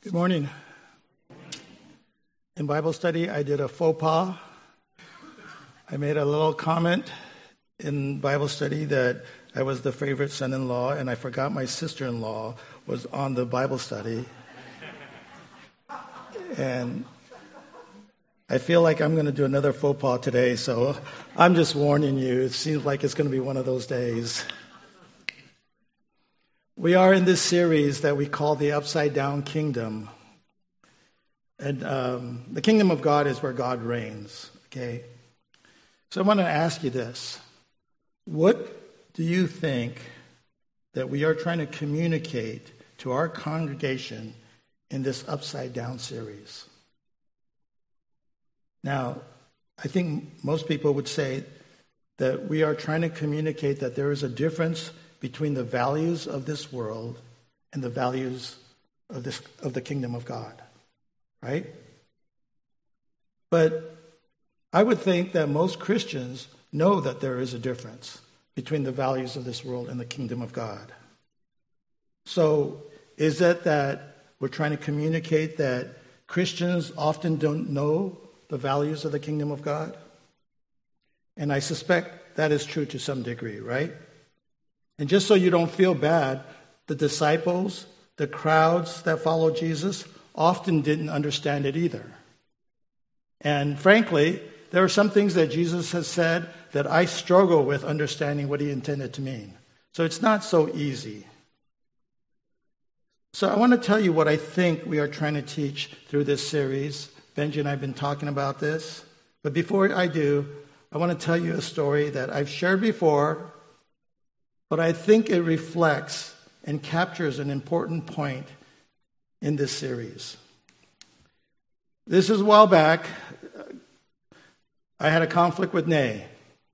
Good morning. In Bible study, I did a faux pas. I made a little comment in Bible study that I was the favorite son-in-law, and I forgot my sister-in-law was on the Bible study. And I feel like I'm going to do another faux pas today, so I'm just warning you. It seems like it's going to be one of those days. We are in this series that we call the Upside Down Kingdom. And the kingdom of God is where God reigns, okay? So I want to ask you this. What do you think that we are trying to communicate to our congregation in this Upside Down series? Now, I think most people would say that we are trying to communicate that there is a difference between the values of this world and the values of the kingdom of God, right? But I would think that most Christians know that there is a difference between the values of this world and the kingdom of God. So is it that we're trying to communicate that Christians often don't know the values of the kingdom of God? And I suspect that is true to some degree, right? And just so you don't feel bad, the disciples, the crowds that followed Jesus, often didn't understand it either. And frankly, there are some things that Jesus has said that I struggle with understanding what he intended to mean. So it's not so easy. So I want to tell you what I think we are trying to teach through this series. Benji and I have been talking about this. But before I do, I want to tell you a story that I've shared before, but I think it reflects and captures an important point in this series. This is a while back. I had a conflict with Nay.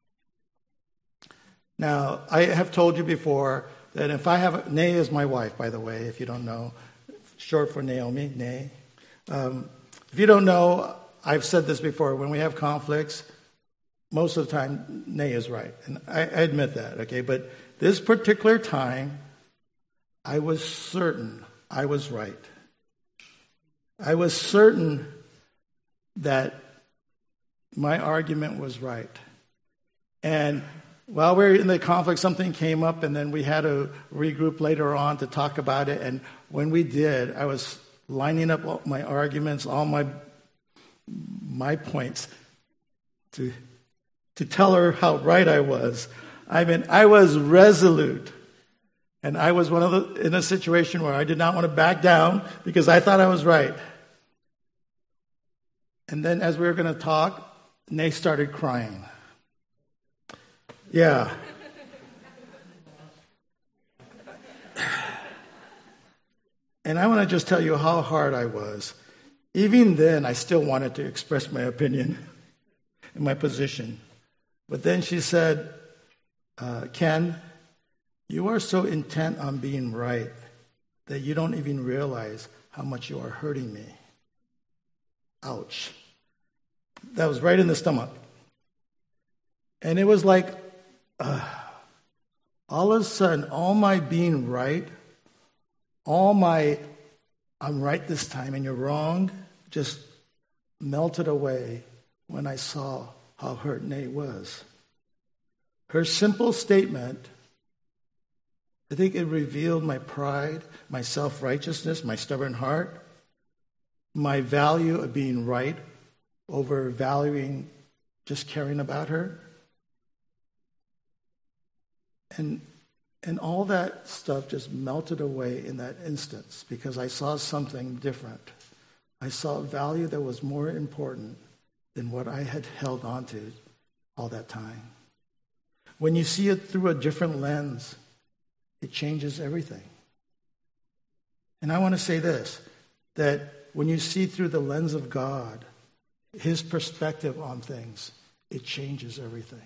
Now, I have told you before that if I have... Nay is my wife, by the way, if you don't know. Short for Naomi, Nay. If you don't know, I've said this before. When we have conflicts, most of the time, Nay is right. And I admit that, okay? But this particular time, I was certain I was right. I was certain that my argument was right. And while we were in the conflict, something came up, and then we had to regroup later on to talk about it. And when we did, I was lining up all my arguments, all my points to tell her how right I was. I mean, I was resolute. And I was in a situation where I did not want to back down because I thought I was right. And then as we were going to talk, Nay started crying. Yeah. And I want to just tell you how hard I was. Even then, I still wanted to express my opinion and my position. But then she said, Ken, you are so intent on being right that you don't even realize how much you are hurting me. Ouch. That was right in the stomach. And it was like, all of a sudden, all my being right, all my I'm right this time and you're wrong, just melted away when I saw how hurt Nay was. Her simple statement, I think it revealed my pride, my self-righteousness, my stubborn heart, my value of being right over valuing just caring about her. And all that stuff just melted away in that instance because I saw something different. I saw a value that was more important than what I had held on to all that time. When you see it through a different lens, it changes everything. And I want to say this, that when you see through the lens of God, his perspective on things, it changes everything.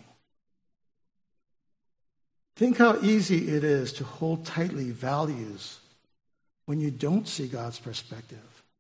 Think how easy it is to hold tightly values when you don't see God's perspective.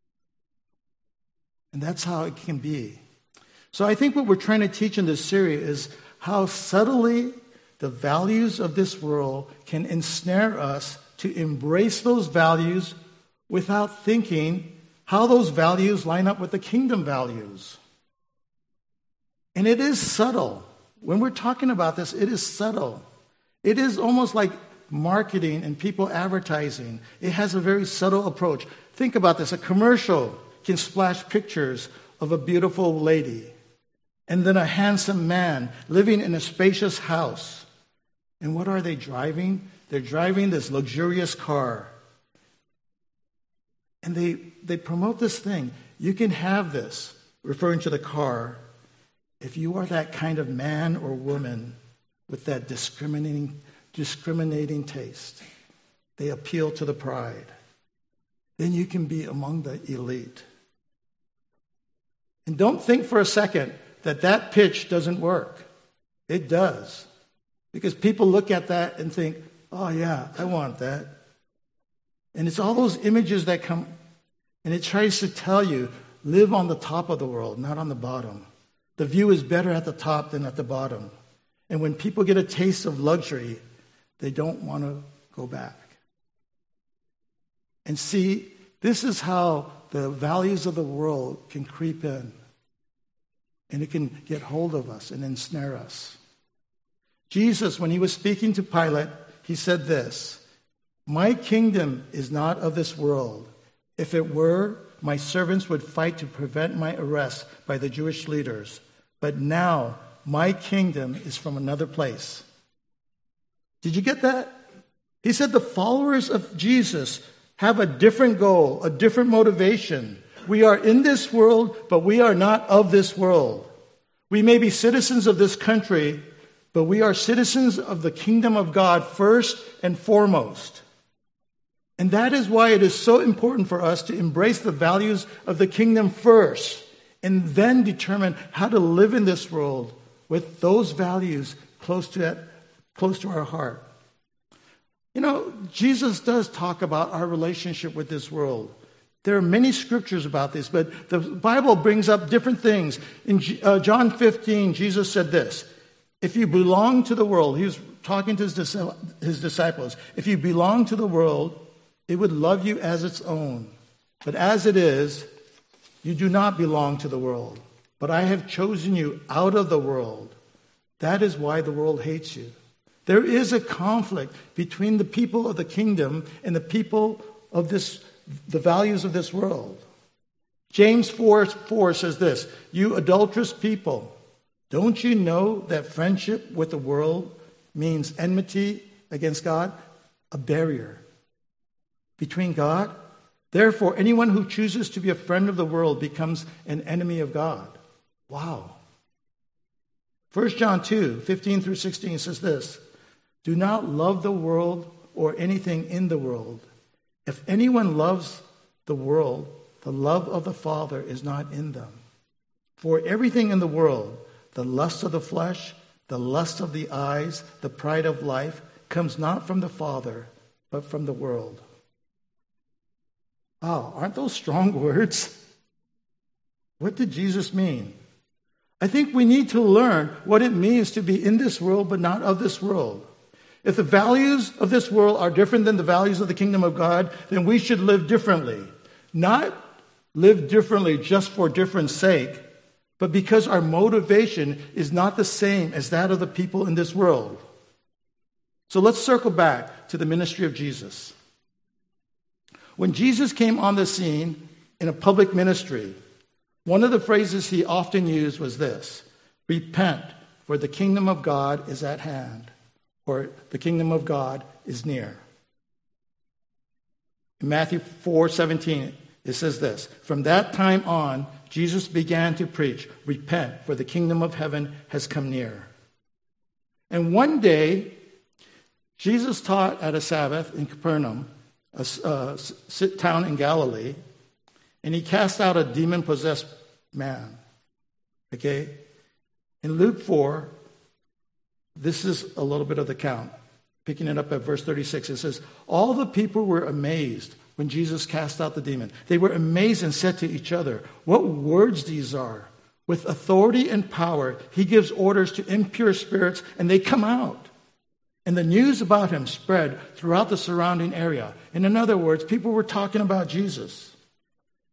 And that's how it can be. So I think what we're trying to teach in this series is how subtly the values of this world can ensnare us to embrace those values without thinking how those values line up with the kingdom values. And it is subtle. When we're talking about this, it is subtle. It is almost like marketing and people advertising. It has a very subtle approach. Think about this. A commercial can splash pictures of a beautiful lady and then a handsome man living in a spacious house. And what are they driving? They're driving this luxurious car. And they promote this thing. You can have this, referring to the car, if you are that kind of man or woman with that discriminating taste. They appeal to the pride. Then you can be among the elite. And don't think for a second that pitch doesn't work. It does. Because people look at that and think, oh yeah, I want that. And it's all those images that come, and it tries to tell you, live on the top of the world, not on the bottom. The view is better at the top than at the bottom. And when people get a taste of luxury, they don't want to go back. And see, this is how the values of the world can creep in. And it can get hold of us and ensnare us. Jesus, when he was speaking to Pilate, he said this, "My kingdom is not of this world. If it were, my servants would fight to prevent my arrest by the Jewish leaders. But now, my kingdom is from another place." Did you get that? He said the followers of Jesus have a different goal, a different motivation. We are in this world, but we are not of this world. We may be citizens of this country, but we are citizens of the kingdom of God first and foremost. And that is why it is so important for us to embrace the values of the kingdom first, and then determine how to live in this world with those values close to our heart. You know, Jesus does talk about our relationship with this world. There are many scriptures about this, but the Bible brings up different things. In John 15, Jesus said this, "If you belong to the world," he was talking to his disciples, "if you belong to the world, it would love you as its own. But as it is, you do not belong to the world. But I have chosen you out of the world. That is why the world hates you." There is a conflict between the people of the kingdom and the people of the values of this world. James 4:4 says this, "You adulterous people, don't you know that friendship with the world means enmity against God?" A barrier between God. "Therefore, anyone who chooses to be a friend of the world becomes an enemy of God." Wow. 1 John 2:15 through 16 says this, "Do not love the world or anything in the world. If anyone loves the world, the love of the Father is not in them. For everything in the world, the lust of the flesh, the lust of the eyes, the pride of life, comes not from the Father, but from the world." Wow, aren't those strong words? What did Jesus mean? I think we need to learn what it means to be in this world, but not of this world. If the values of this world are different than the values of the kingdom of God, then we should live differently. Not live differently just for difference sake, but because our motivation is not the same as that of the people in this world. So let's circle back to the ministry of Jesus. When Jesus came on the scene in a public ministry, one of the phrases he often used was this, "Repent, for the kingdom of God is at hand," or "the kingdom of God is near." In Matthew 4:17, it says this, "From that time on, Jesus began to preach, 'Repent, for the kingdom of heaven has come near.'" And one day, Jesus taught at a Sabbath in Capernaum, a town in Galilee, and he cast out a demon-possessed man. Okay? In Luke 4, this is a little bit of the count. Picking it up at verse 36, it says, "All the people were amazed when Jesus cast out the demon. They were amazed and said to each other, 'What words these are! With authority and power, he gives orders to impure spirits, and they come out.' And the news about him spread throughout the surrounding area." And in other words, people were talking about Jesus.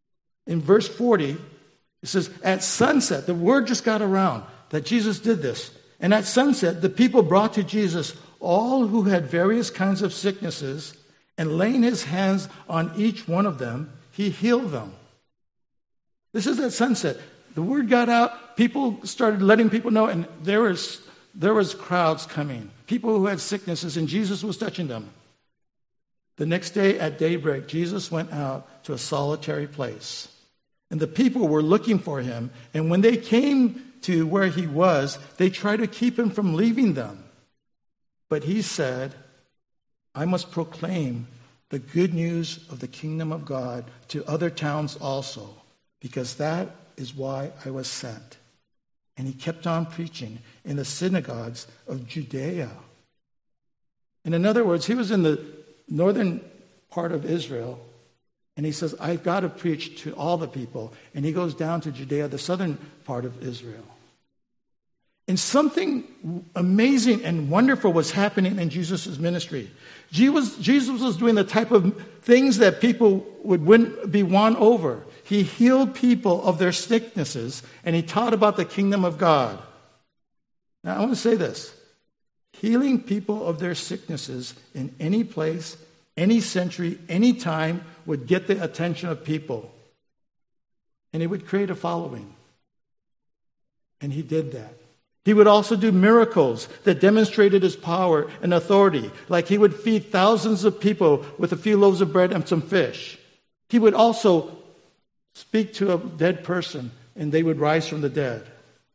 In verse 40, it says, at sunset, the word just got around that Jesus did this. And at sunset, the people brought to Jesus all who had various kinds of sicknesses, and laying his hands on each one of them, he healed them. This is at sunset. The word got out. People started letting people know, and there was crowds coming. People who had sicknesses, and Jesus was touching them. The next day at daybreak, Jesus went out to a solitary place. And the people were looking for him. And when they came to where he was, they tried to keep him from leaving them. But he said, I must proclaim the good news of the kingdom of God to other towns also, because that is why I was sent. And he kept on preaching in the synagogues of Judea. And in other words, he was in the northern part of Israel, and he says, I've got to preach to all the people. And he goes down to Judea, the southern part of Israel. And something amazing and wonderful was happening in Jesus' ministry. Jesus was doing the type of things that people wouldn't be won over. He healed people of their sicknesses, and he taught about the kingdom of God. Now, I want to say this. Healing people of their sicknesses in any place, any century, any time would get the attention of people. And it would create a following. And he did that. He would also do miracles that demonstrated his power and authority, like he would feed thousands of people with a few loaves of bread and some fish. He would also speak to a dead person, and they would rise from the dead.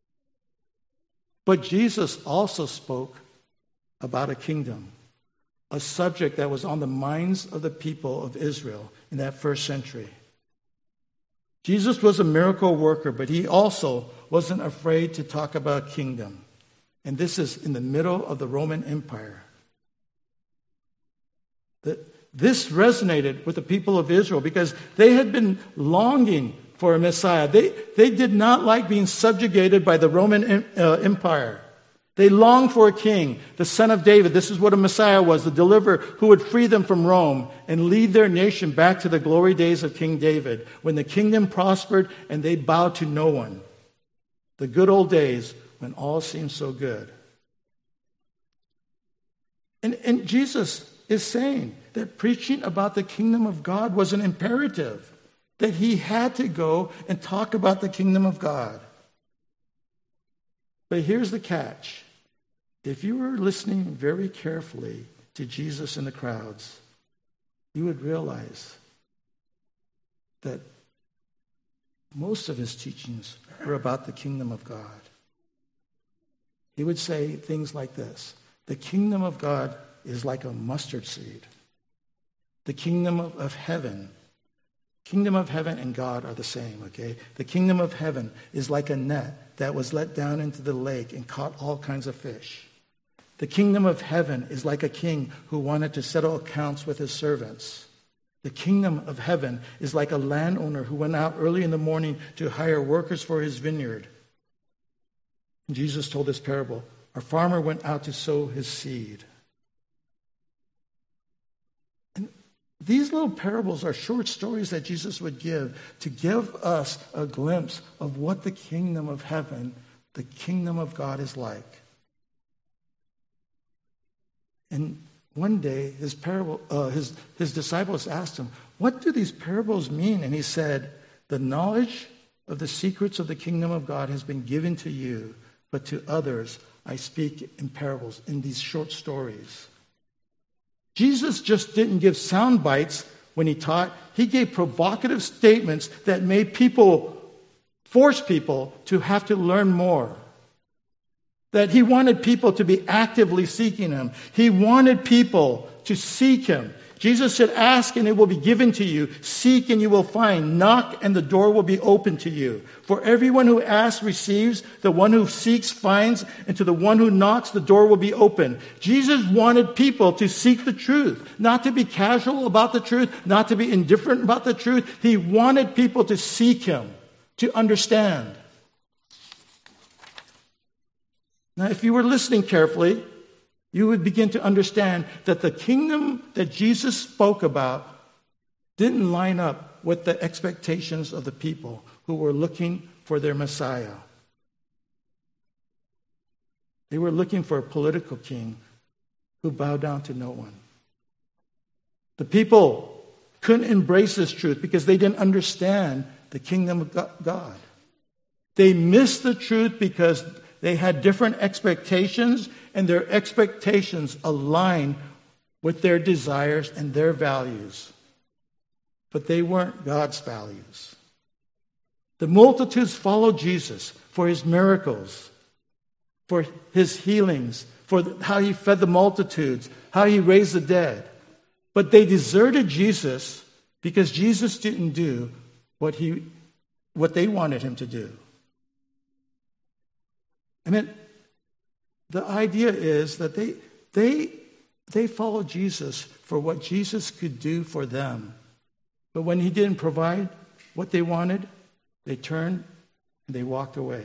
But Jesus also spoke about a kingdom, a subject that was on the minds of the people of Israel in that first century. Jesus was a miracle worker, but he also wasn't afraid to talk about kingdom. And this is in the middle of the Roman Empire. This resonated with the people of Israel because they had been longing for a Messiah. They did not like being subjugated by the Roman Empire. They longed for a king, the son of David. This is what a Messiah was, the deliverer who would free them from Rome and lead their nation back to the glory days of King David, when the kingdom prospered and they bowed to no one. The good old days when all seemed so good. And Jesus is saying that preaching about the kingdom of God was an imperative, that he had to go and talk about the kingdom of God. But here's the catch. If you were listening very carefully to Jesus in the crowds, you would realize that most of his teachings were about the kingdom of God. He would say things like this: the kingdom of God is like a mustard seed. The kingdom of heaven and God are the same, okay? The kingdom of heaven is like a net that was let down into the lake and caught all kinds of fish. The kingdom of heaven is like a king who wanted to settle accounts with his servants. The kingdom of heaven is like a landowner who went out early in the morning to hire workers for his vineyard. And Jesus told this parable. A farmer went out to sow his seed. And these little parables are short stories that Jesus would give to give us a glimpse of what the kingdom of heaven, the kingdom of God is like. And one day, his disciples asked him, what do these parables mean? And he said, the knowledge of the secrets of the kingdom of God has been given to you, but to others I speak in parables, in these short stories. Jesus just didn't give sound bites when he taught. He gave provocative statements that made force people to have to learn more. That he wanted people to be actively seeking him. He wanted people to seek him. Jesus said, ask and it will be given to you. Seek and you will find. Knock and the door will be open to you. For everyone who asks receives. The one who seeks finds. And to the one who knocks, the door will be open. Jesus wanted people to seek the truth. Not to be casual about the truth. Not to be indifferent about the truth. He wanted people to seek him. To understand. Now, if you were listening carefully, you would begin to understand that the kingdom that Jesus spoke about didn't line up with the expectations of the people who were looking for their Messiah. They were looking for a political king who bowed down to no one. The people couldn't embrace this truth because they didn't understand the kingdom of God. They missed the truth because they had different expectations, and their expectations aligned with their desires and their values. But they weren't God's values. The multitudes followed Jesus for his miracles, for his healings, for how he fed the multitudes, how he raised the dead. But they deserted Jesus because Jesus didn't do what they wanted him to do. I mean, the idea is that they followed Jesus for what Jesus could do for them. But when he didn't provide what they wanted, they turned and they walked away.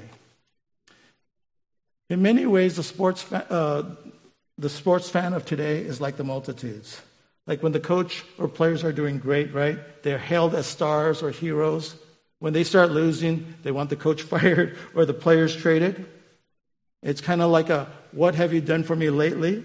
In many ways, the sports fan of today is like the multitudes. Like when the coach or players are doing great, right? They're hailed as stars or heroes. When they start losing, they want the coach fired or the players traded. It's kind of like a, what have you done for me lately?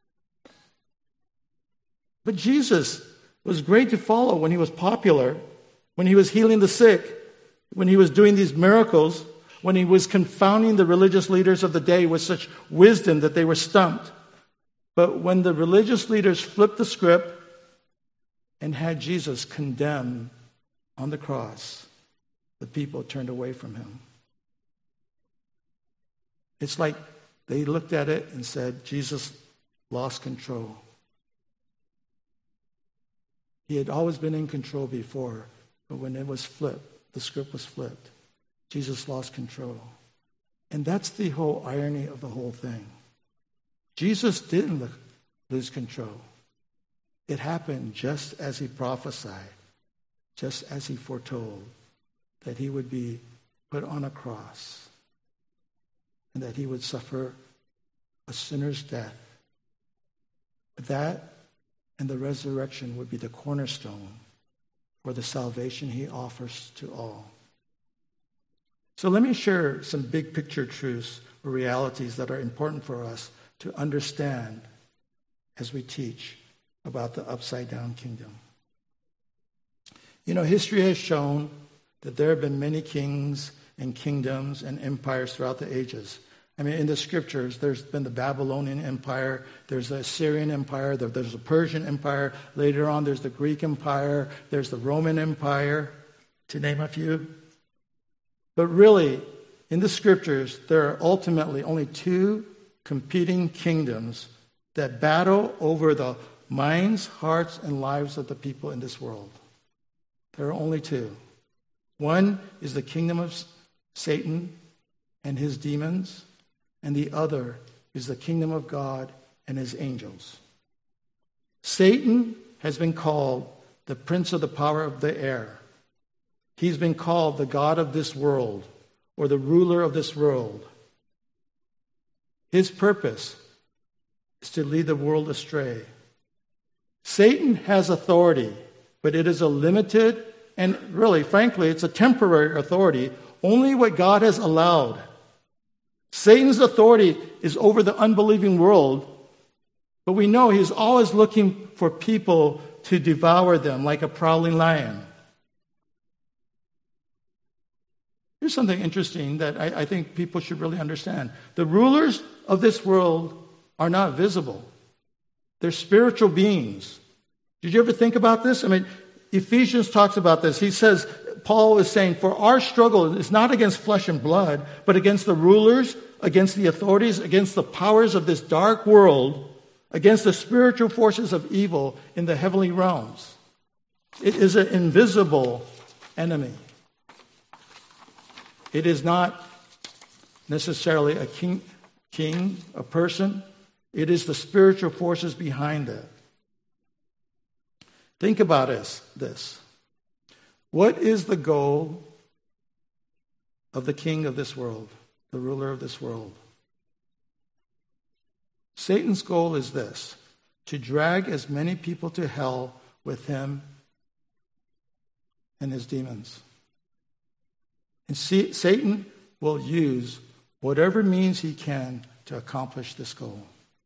But Jesus was great to follow when he was popular, when he was healing the sick, when he was doing these miracles, when he was confounding the religious leaders of the day with such wisdom that they were stumped. But when the religious leaders flipped the script and had Jesus condemned on the cross, the people turned away from him. It's like they looked at it and said, Jesus lost control. He had always been in control before, but when it was flipped, the script was flipped, Jesus lost control. And that's the whole irony of the whole thing. Jesus didn't lose control. It happened just as he prophesied, just as he foretold, that he would be put on a cross and that he would suffer a sinner's death. That and the resurrection would be the cornerstone for the salvation he offers to all. So let me share some big picture truths or realities that are important for us to understand as we teach about the upside down kingdom. You know, history has shown that there have been many kings and kingdoms and empires throughout the ages. I mean, in the scriptures, there's been the Babylonian Empire, there's the Assyrian Empire, there's the Persian Empire. Later on, there's the Greek Empire, there's the Roman Empire, to name a few. But really, in the scriptures, there are ultimately only two competing kingdoms that battle over the minds, hearts, and lives of the people in this world. There are only two. One is the kingdom of Satan and his demons, and the other is the kingdom of God and his angels. Satan has been called the prince of the power of the air. He's been called the god of this world, or the ruler of this world. His purpose is to lead the world astray. Satan has authority, but it is a limited and really, frankly, it's a temporary authority, only what God has allowed. Satan's authority is over the unbelieving world, but we know he's always looking for people to devour them like a prowling lion. Here's something interesting that I think people should really understand. The rulers of this world are not visible. They're spiritual beings. Did you ever think about this? I mean, Ephesians talks about this. He says, Paul is saying, for our struggle is not against flesh and blood, but against the rulers, against the authorities, against the powers of this dark world, against the spiritual forces of evil in the heavenly realms. It is an invisible enemy. It is not necessarily a king, a person. It is the spiritual forces behind it. Think about this. What is the goal of the king of this world, the ruler of this world? Satan's goal is this: to drag as many people to hell with him and his demons. And Satan will use whatever means he can to accomplish this goal.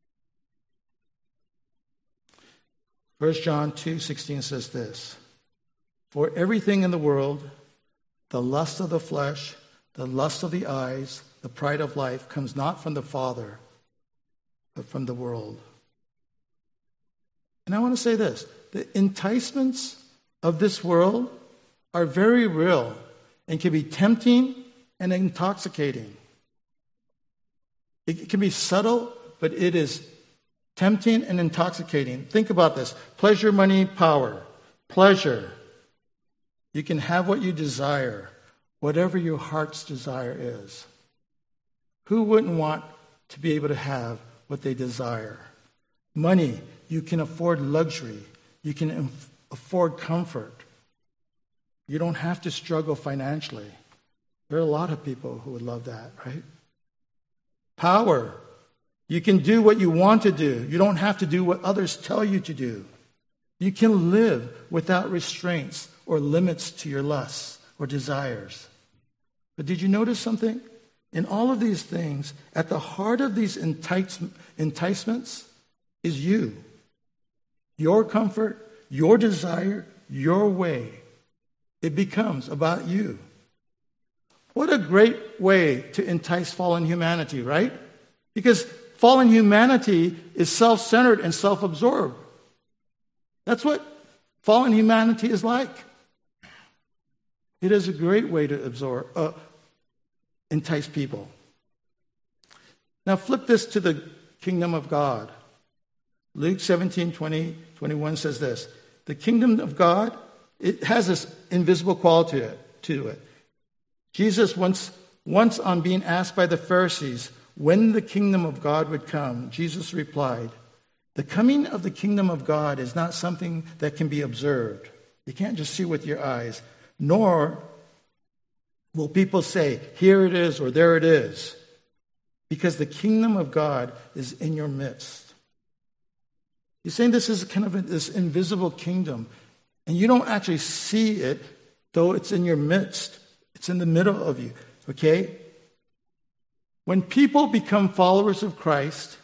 1 John 2:16 says this, "For everything in the world, the lust of the flesh, the lust of the eyes, the pride of life, comes not from the Father, but from the world." And I want to say this, the enticements of this world are very real and can be tempting and intoxicating. It can be subtle, but it is tempting and intoxicating. Think about this. Pleasure, money, power. Pleasure. You can have what you desire, whatever your heart's desire is. Who wouldn't want to be able to have what they desire? Money. You can afford luxury. You can afford comfort. You don't have to struggle financially. There are a lot of people who would love that, right? Power. You can do what you want to do. You don't have to do what others tell you to do. You can live without restraints or limits to your lusts or desires. But did you notice something? In all of these things, at the heart of these enticements is you. Your comfort, your desire, your way. It becomes about you. What a great way to entice fallen humanity, right? Because fallen humanity is self-centered and self-absorbed. That's what fallen humanity is like. It is a great way to entice people. Now flip this to the kingdom of God. Luke 17:20-21 says this. The kingdom of God, it has this invisible quality to it. Jesus once on being asked by the Pharisees when the kingdom of God would come, Jesus replied, "The coming of the kingdom of God is not something that can be observed. You can't just see with your eyes, nor will people say, 'Here it is,' or 'There it is,' because the kingdom of God is in your midst." He's saying this is kind of this invisible kingdom, and you don't actually see it, though it's in your midst. It's in the middle of you, okay? When people become followers of Christ,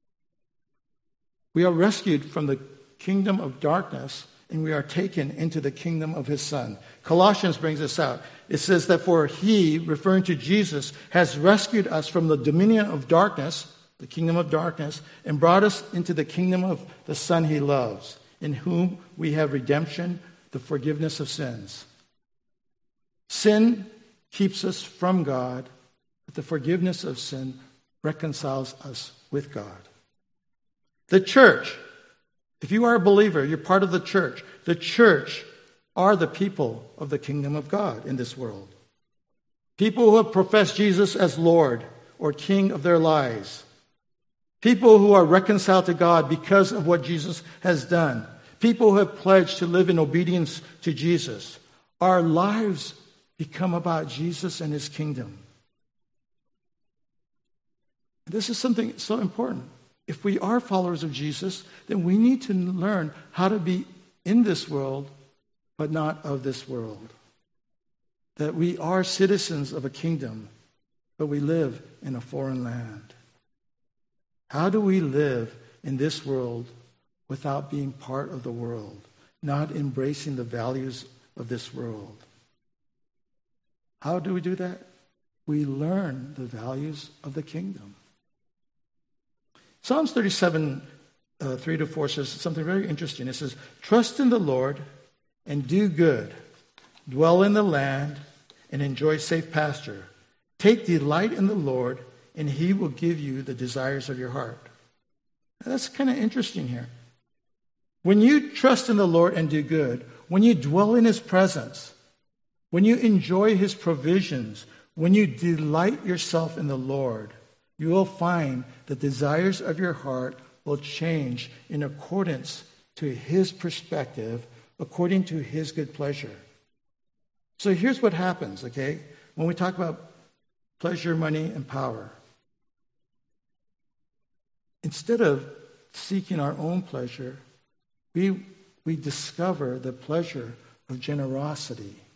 we are rescued from the kingdom of darkness and we are taken into the kingdom of his Son. Colossians brings this out. It says that for he, referring to Jesus, has rescued us from the dominion of darkness, the kingdom of darkness, and brought us into the kingdom of the Son he loves, in whom we have redemption, the forgiveness of sins. Sin keeps us from God, but the forgiveness of sin reconciles us with God. The church, if you are a believer, you're part of the church. The church are the people of the kingdom of God in this world. People who have professed Jesus as Lord or King of their lives. People who are reconciled to God because of what Jesus has done. People who have pledged to live in obedience to Jesus. Our lives become about Jesus and his kingdom. This is something so important. If we are followers of Jesus, then we need to learn how to be in this world, but not of this world. That we are citizens of a kingdom, but we live in a foreign land. How do we live in this world without being part of the world, not embracing the values of this world? How do we do that? We learn the values of the kingdom. Psalms 37, 3-4 says something very interesting. It says, "Trust in the Lord and do good. Dwell in the land and enjoy safe pasture. Take delight in the Lord, and he will give you the desires of your heart." Now, that's kind of interesting here. When you trust in the Lord and do good, when you dwell in his presence, when you enjoy his provisions, when you delight yourself in the Lord, you will find the desires of your heart will change in accordance to his perspective, according to his good pleasure. So here's what happens, okay? When we talk about pleasure, money, and power. Instead of seeking our own pleasure, we discover the pleasure of generosity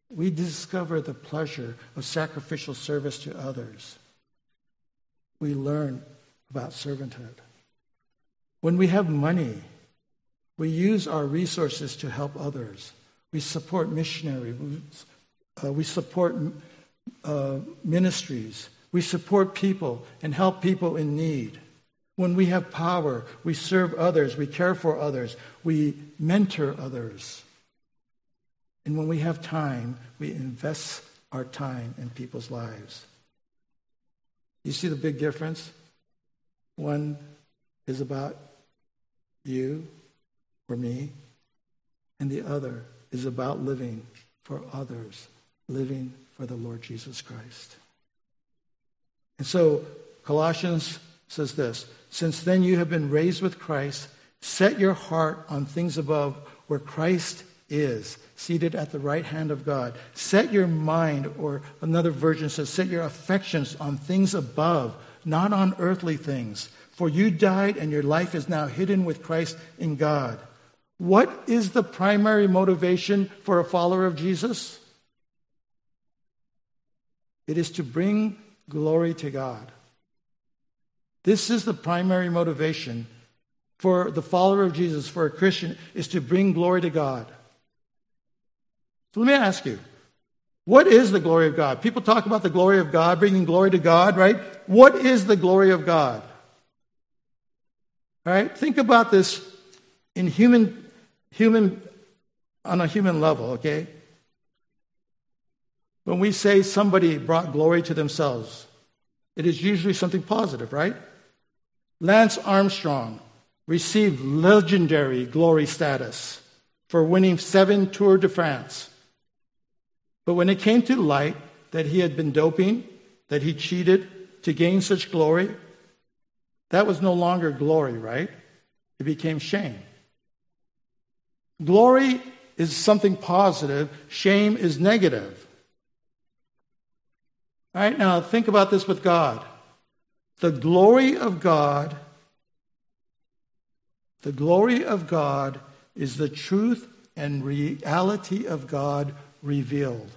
we discover the pleasure of sacrificial service to others. We learn about servanthood. When we have money, we use our resources to help others. We support missionaries. We support ministries. We support people and help people in need. When we have power, we serve others. We care for others. We mentor others. And when we have time, we invest our time in people's lives. You see the big difference? One is about you or me, and the other is about living for others, living for the Lord Jesus Christ. And so Colossians says this, since then you have been raised with Christ, set your heart on things above where Christ is, seated at the right hand of God. Set your mind, or another version says, set your affections on things above, not on earthly things. For you died and your life is now hidden with Christ in God. What is the primary motivation for a follower of Jesus? It is to bring glory to God. This is the primary motivation for the follower of Jesus, for a Christian, is to bring glory to God. So let me ask you, what is the glory of God? People talk about the glory of God, bringing glory to God, right? What is the glory of God? All right, think about this in human on a human level, okay? When we say somebody brought glory to themselves, it is usually something positive, right? Lance Armstrong received legendary glory status for winning 7 Tour de France. But when it came to light that he had been doping, that he cheated to gain such glory, that was no longer glory, right? It became shame. Glory is something positive. Shame is negative. All right, now think about this with God. The glory of God is the truth and reality of God revealed.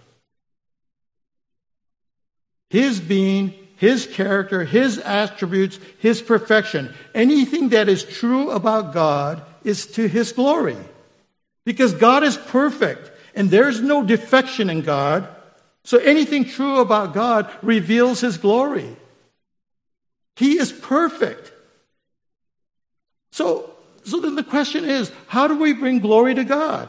His being, His character, His attributes, His perfection. Anything that is true about God is to His glory. Because God is perfect and there's no defection in God. So anything true about God reveals His glory. He is perfect. So then the question is, how do we bring glory to God?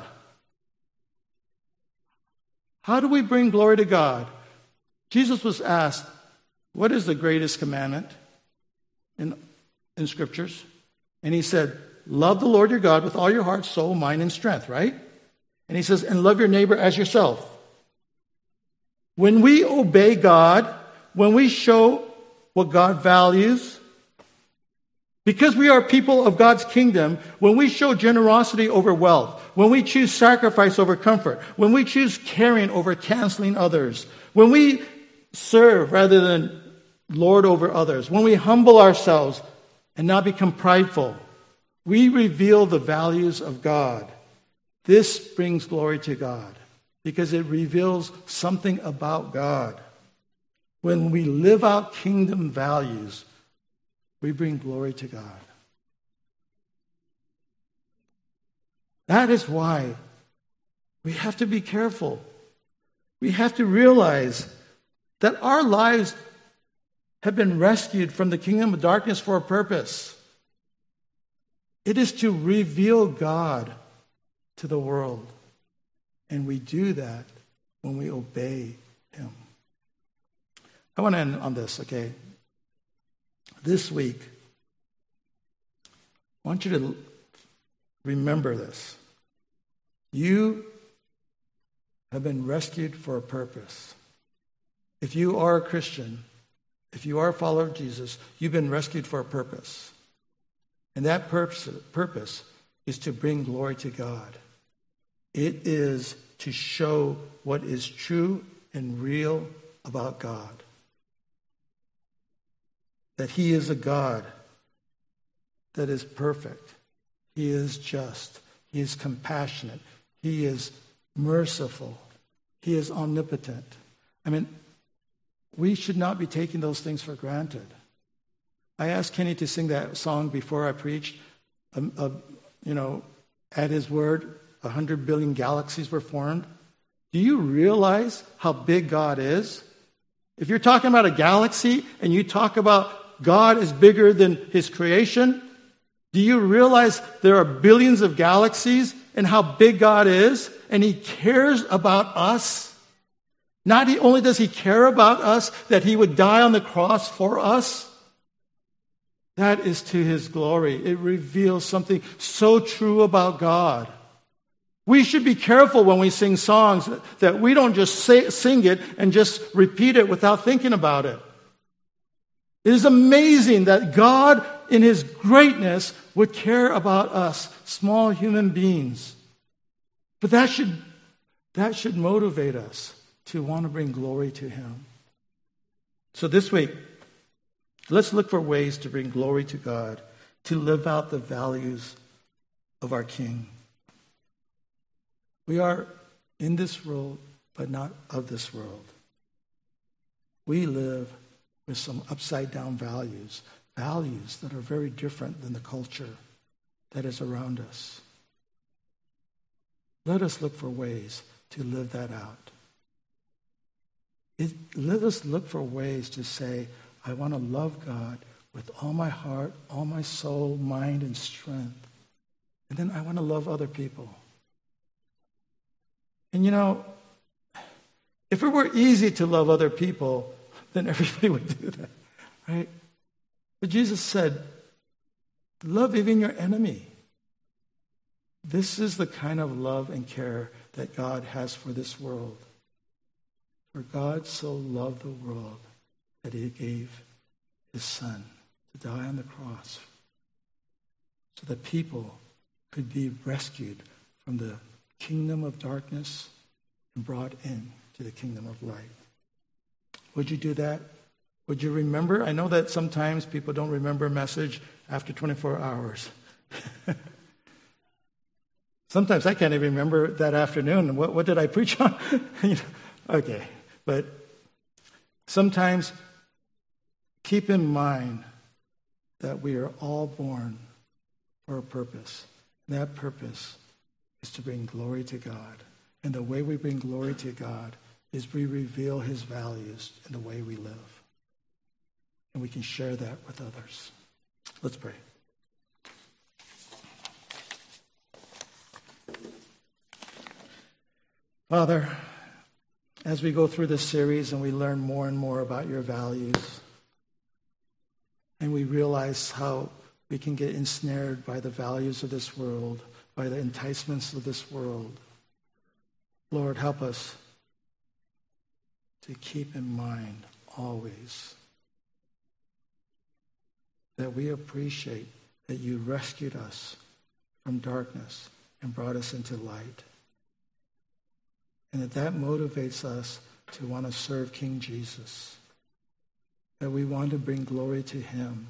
How do we bring glory to God? Jesus was asked, what is the greatest commandment in Scriptures? And He said, love the Lord your God with all your heart, soul, mind, and strength, right? And He says, and love your neighbor as yourself. When we obey God, when we show what God values, because we are people of God's kingdom, when we show generosity over wealth, when we choose sacrifice over comfort, when we choose caring over canceling others, when we serve rather than lord over others, when we humble ourselves and not become prideful, we reveal the values of God. This brings glory to God because it reveals something about God. When we live out kingdom values, we bring glory to God. That is why we have to be careful. We have to realize that our lives have been rescued from the kingdom of darkness for a purpose. It is to reveal God to the world. And we do that when we obey Him. I want to end on this, okay? This week, I want you to remember this. You have been rescued for a purpose. If you are a Christian, if you are a follower of Jesus, you've been rescued for a purpose. And that purpose is to bring glory to God. It is to show what is true and real about God. That He is a God that is perfect. He is just. He is compassionate. He is merciful. He is omnipotent. I mean, we should not be taking those things for granted. I asked Kenny to sing that song before I preached. At his word, 100 billion galaxies were formed. Do you realize how big God is? If you're talking about a galaxy and you talk about God is bigger than his creation, do you realize there are billions of galaxies and how big God is? And he cares about us. Not only does he care about us, that he would die on the cross for us. That is to his glory. It reveals something so true about God. We should be careful when we sing songs that we don't just sing it and just repeat it without thinking about it. It is amazing that God, in his greatness, would care about us, small human beings. But that should motivate us to want to bring glory to him. So this week, let's look for ways to bring glory to God, to live out the values of our King. We are in this world, but not of this world. We live with some upside-down values that are very different than the culture that is around us. Let us look for ways to live that out. Let us look for ways to say, I want to love God with all my heart, all my soul, mind, and strength. And then I want to love other people. And if it were easy to love other people, then everybody would do that, right? But Jesus said, love even your enemy. This is the kind of love and care that God has for this world. For God so loved the world that he gave his Son to die on the cross so that people could be rescued from the kingdom of darkness and brought in to the kingdom of light. Would you do that? Would you remember? I know that sometimes people don't remember a message after 24 hours. Sometimes I can't even remember that afternoon. What did I preach on? Okay, but sometimes keep in mind that we are all born for a purpose. And that purpose is to bring glory to God. And the way we bring glory to God is we reveal his values in the way we live. And we can share that with others. Let's pray. Father, as we go through this series and we learn more and more about your values, and we realize how we can get ensnared by the values of this world, by the enticements of this world, Lord, help us to keep in mind always that we appreciate that you rescued us from darkness and brought us into light. And that motivates us to want to serve King Jesus. That we want to bring glory to him.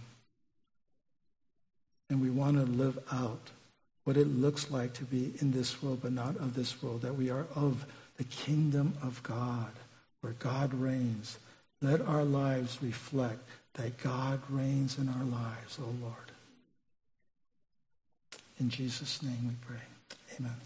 And we want to live out what it looks like to be in this world, but not of this world. That we are of the kingdom of God, where God reigns. Let our lives reflect that God reigns in our lives, O Lord. In Jesus' name we pray. Amen.